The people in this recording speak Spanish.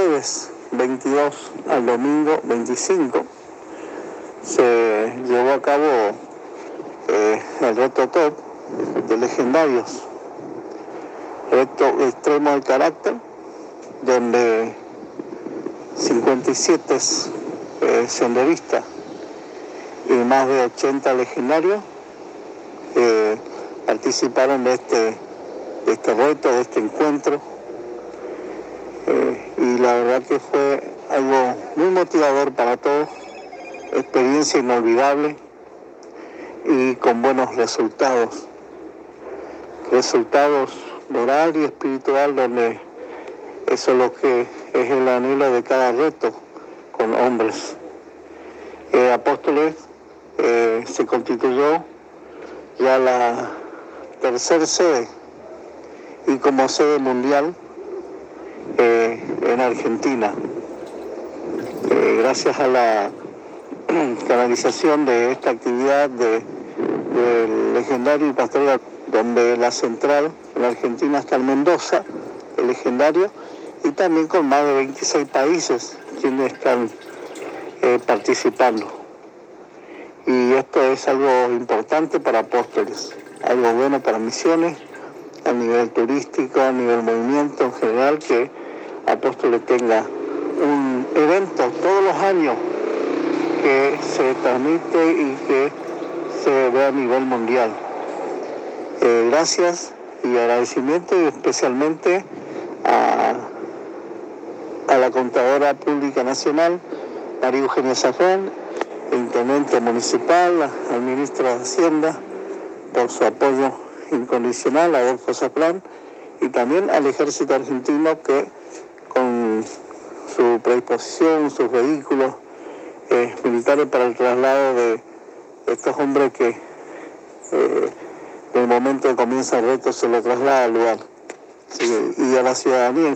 jueves 22 al domingo 25 se llevó a cabo el reto top de legendarios, reto extremo de carácter, donde 57 senderistas y más de 80 legendarios participaron de este reto, de este encuentro, y la verdad que fue algo muy motivador para todos, experiencia inolvidable y con buenos resultados moral y espiritual, donde eso es lo que es el anhelo de cada reto con hombres. Apóstoles se constituyó ya la tercera sede y como sede mundial en Argentina, gracias a la canalización de esta actividad del legendario y pastoral, donde la central en Argentina está en Mendoza, el legendario, y también con más de 26 países quienes están participando. Y esto es algo importante para Apóstoles, algo bueno para Misiones, a nivel turístico, a nivel movimiento en general, que Apóstoles tenga un evento todos los años que se transmite y que se ve a nivel mundial. Gracias y agradecimiento, y especialmente a la Contadora Pública Nacional, María Eugenia Zafrán, el Intendente Municipal, al Ministro de Hacienda, por su apoyo incondicional, a Adolfo Zafrán, y también al Ejército Argentino, que con su predisposición, sus vehículos militares para el traslado de estos hombres que en el momento que comienza el reto se lo traslada al lugar, y a la ciudadanía